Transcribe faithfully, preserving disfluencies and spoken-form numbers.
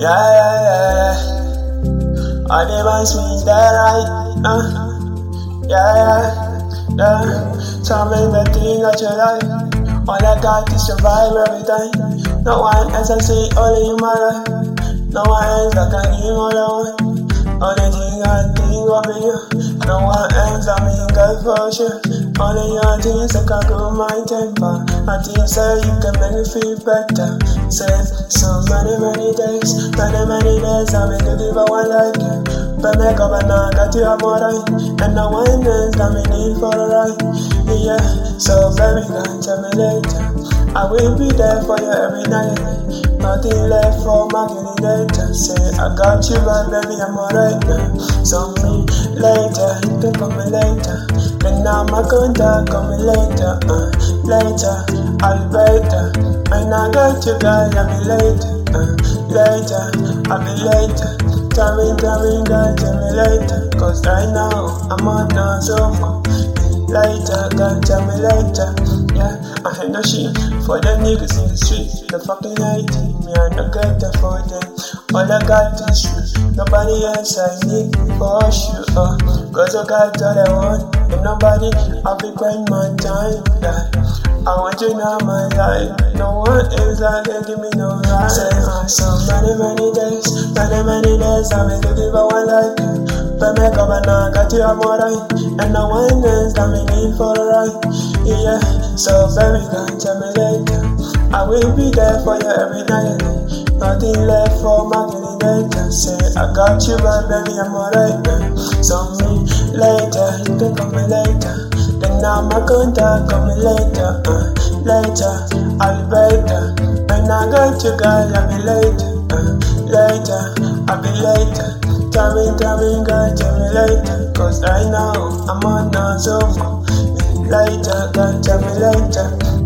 Yeah, yeah, yeah, yeah. All the ones means that right. Uh, yeah, yeah, yeah. Tell me the thing that you like. All I got is survive every time. No one else I see, only you matter. No one else that can give all I want. Only thing I think of you. No one else I mean God for sure. Only your things that can cool my temper. I think say you can make me feel better. Say so many many days, many many days I've been looking for one like you. But make up and I got you more right. And no one else got me need for a ride. Yeah, so baby can tell me later. I will be there for you every night. Nothing left for my getting later. Say I got you but baby I'm alright now. So me later, you can call me later. Then now my contact call me later. Uh, later, I'll be better. And I got you girl, I'll be later. Uh, later, I'll be later. Tell me, tell me girl, tell me later. Cause right now I'm on the sofa. Later, girl, tell me later. Yeah, I had no shit for them niggas in the street. The fucking hate me, I no get that for them. All I got is you, nobody else I need for sure. Uh, Cause I got all I want, and nobody I'll be crying my time. Yeah, I want you now my life. No one else I can give me no right. Say, uh, so many many days, many many days I've been looking for one like you. But make up and I got you I'm alright. And no one else got me need for a ride. Yeah, so baby can tell me later. I will be there for you every night. Nothing left for my getting later. Say I got you but baby I'm alright now. So me later, you can call me later. Then now my contact call me later. Uh, later, I'll be better. And I got you girl, I'll be later. Uh, later, I'll be later. Tell me, tell me girl, tell me later. Cause right now I'm on the sofa. Later, girl, tell me later.